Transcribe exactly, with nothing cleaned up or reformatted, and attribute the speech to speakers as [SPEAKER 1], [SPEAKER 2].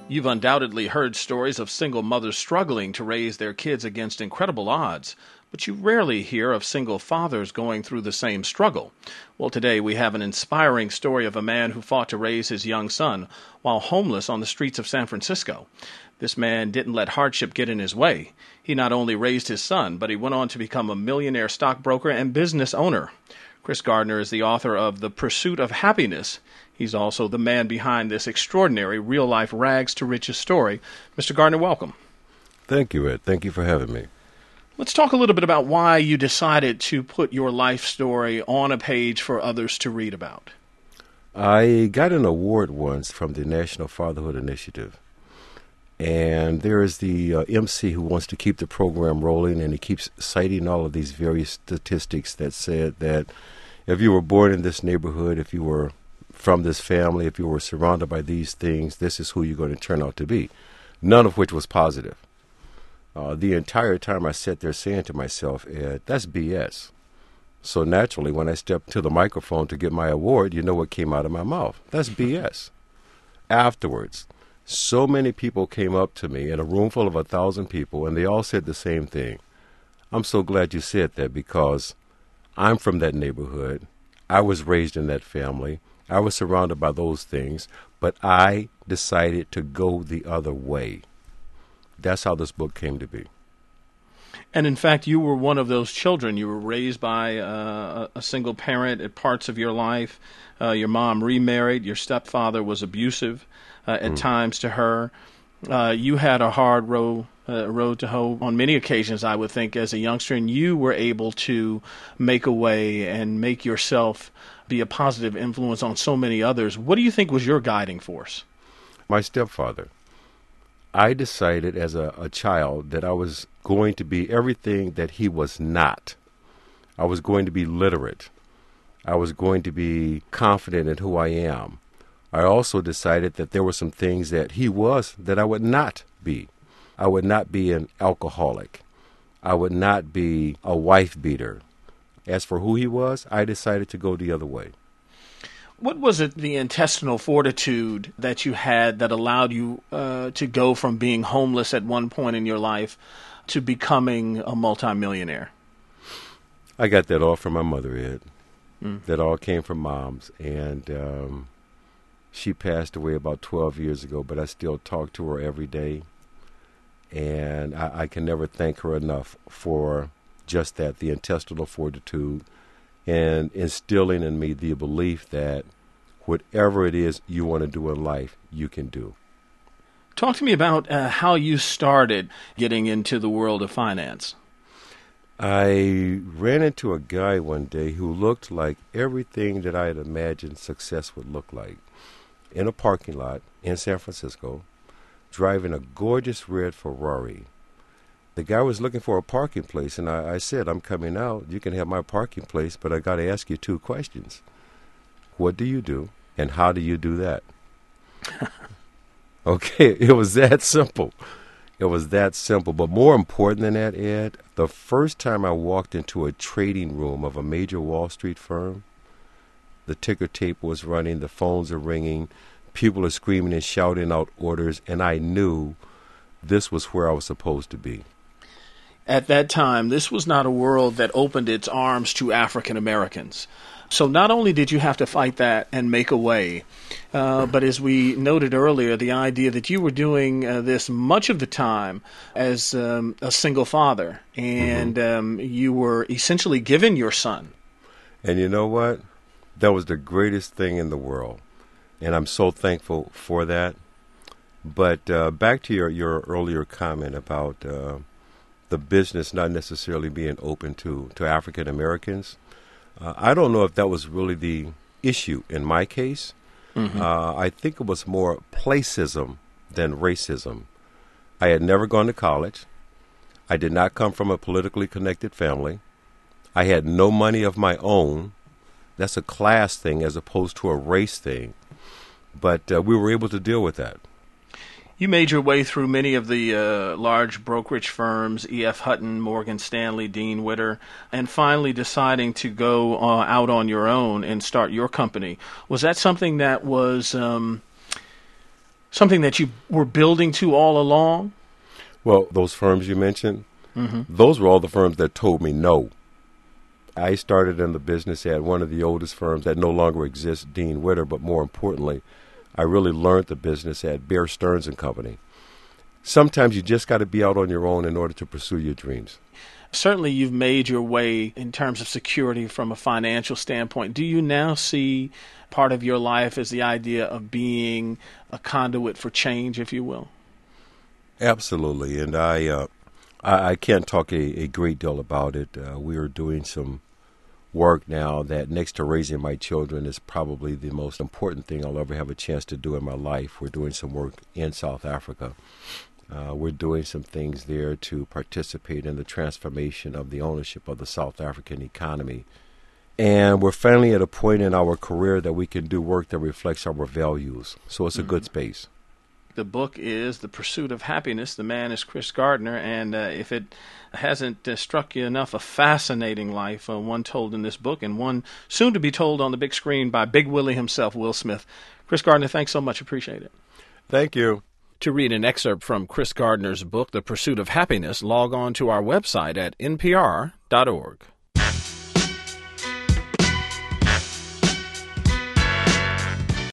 [SPEAKER 1] You've undoubtedly heard stories of single mothers struggling to raise their kids against incredible odds, but you rarely hear of single fathers going through the same struggle. Well, today we have an inspiring story of a man who fought to raise his young son while homeless on the streets of San Francisco. This man didn't let hardship get in his way. He not only raised his son, but he went on to become a millionaire stockbroker and business owner. Chris Gardner is the author of The Pursuit of Happiness. He's also the man behind this extraordinary real-life rags to riches story. Mister Gardner, welcome.
[SPEAKER 2] Thank you, Ed. Thank you for having me.
[SPEAKER 1] Let's talk a little bit about why you decided to put your life story on a page for others to read about.
[SPEAKER 2] I got an award once from the National Fatherhood Initiative. And there is the uh, M C who wants to keep the program rolling, and he keeps citing all of these various statistics that said that if you were born in this neighborhood, if you were from this family, if you were surrounded by these things, this is who you're going to turn out to be, none of which was positive. Uh, the entire time I sat there saying to myself, Ed, that's B S. So naturally, when I stepped to the microphone to get my award, you know what came out of my mouth? That's B S. Afterwards, so many people came up to me in a room full of a thousand people, and they all said the same thing. I'm so glad you said that, because I'm from that neighborhood. I was raised in that family. I was surrounded by those things, but I decided to go the other way. That's how this book came to be.
[SPEAKER 1] And in fact, you were one of those children. You were raised by uh, a single parent at parts of your life. Uh, your mom remarried. Your stepfather was abusive uh, at mm. times to her. Uh, you had a hard road, uh, road to hoe on many occasions, I would think, as a youngster, and you were able to make a way and make yourself be a positive influence on so many others. What do you think was your guiding force?
[SPEAKER 2] My stepfather. I decided as a, a child that I was going to be everything that he was not. I was going to be literate. I was going to be confident in who I am. I also decided that there were some things that he was that I would not be. I would not be an alcoholic. I would not be a wife beater. As for who he was, I decided to go the other way.
[SPEAKER 1] What was it, the intestinal fortitude that you had that allowed you uh, to go from being homeless at one point in your life to becoming a multimillionaire?
[SPEAKER 2] I got that all from my mother, Ed.
[SPEAKER 1] Mm.
[SPEAKER 2] That all came from Mom's. And um, she passed away about twelve years ago, but I still talk to her every day. And I, I can never thank her enough for just that, the intestinal fortitude, and instilling in me the belief that whatever it is you want to do in life, you can do.
[SPEAKER 1] Talk to me about uh, how you started getting into the world of finance.
[SPEAKER 2] I ran into a guy one day who looked like everything that I had imagined success would look like, in a parking lot in San Francisco, driving a gorgeous red Ferrari. The guy was looking for a parking place, and I, I said, I'm coming out. You can have my parking place, but I got to ask you two questions. What do you do, and how do you do that? Okay, it was that simple. It was that simple. But more important than that, Ed, the first time I walked into a trading room of a major Wall Street firm, the ticker tape was running, the phones are ringing, people are screaming and shouting out orders, and I knew this was where I was supposed to be.
[SPEAKER 1] At that time, this was not a world that opened its arms to African Americans. So not only did you have to fight that and make a way, uh, but as we noted earlier, the idea that you were doing uh, this much of the time as um, a single father, and mm-hmm. um, you were essentially given your son.
[SPEAKER 2] And you know what? That was the greatest thing in the world, and I'm so thankful for that. But uh, back to your, your earlier comment about uh, the business not necessarily being open to, to African Americans. Uh, I don't know if that was really the issue in my case. Mm-hmm. Uh, I think it was more placism than racism. I had never gone to college. I did not come from a politically connected family. I had no money of my own. That's a class thing as opposed to a race thing. But uh, we were able to deal with that.
[SPEAKER 1] You made your way through many of the uh, large brokerage firms, E F. Hutton, Morgan Stanley, Dean Witter, and finally deciding to go uh, out on your own and start your company. Was that something that was um, Something that you were building to all along?
[SPEAKER 2] Well, those firms you mentioned, mm-hmm. those were all the firms that told me no. I started in the business at one of the oldest firms that no longer exists, Dean Witter, but more importantly, I really learned the business at Bear Stearns and Company. Sometimes you just got to be out on your own in order to pursue your dreams.
[SPEAKER 1] Certainly you've made your way in terms of security from a financial standpoint. Do you now see part of your life as the idea of being a conduit for change, if you will?
[SPEAKER 2] Absolutely, and I uh, I, I can't talk a, a great deal about it. Uh, we are doing some work now that, next to raising my children, is probably the most important thing I'll ever have a chance to do in my life. We're doing some work in South Africa. Uh, we're doing some things there to participate in the transformation of the ownership of the South African economy. And we're finally at a point in our career that we can do work that reflects our values. So it's a mm-hmm. good space.
[SPEAKER 1] The book is The Pursuit of Happiness. The man is Chris Gardner. And uh, if it hasn't uh, struck you enough, a fascinating life, uh, one told in this book and one soon to be told on the big screen by Big Willie himself, Will Smith. Chris Gardner, thanks so much. Appreciate it.
[SPEAKER 2] Thank you.
[SPEAKER 1] To read an excerpt from Chris Gardner's book, The Pursuit of Happiness, log on to our website at N P R dot org.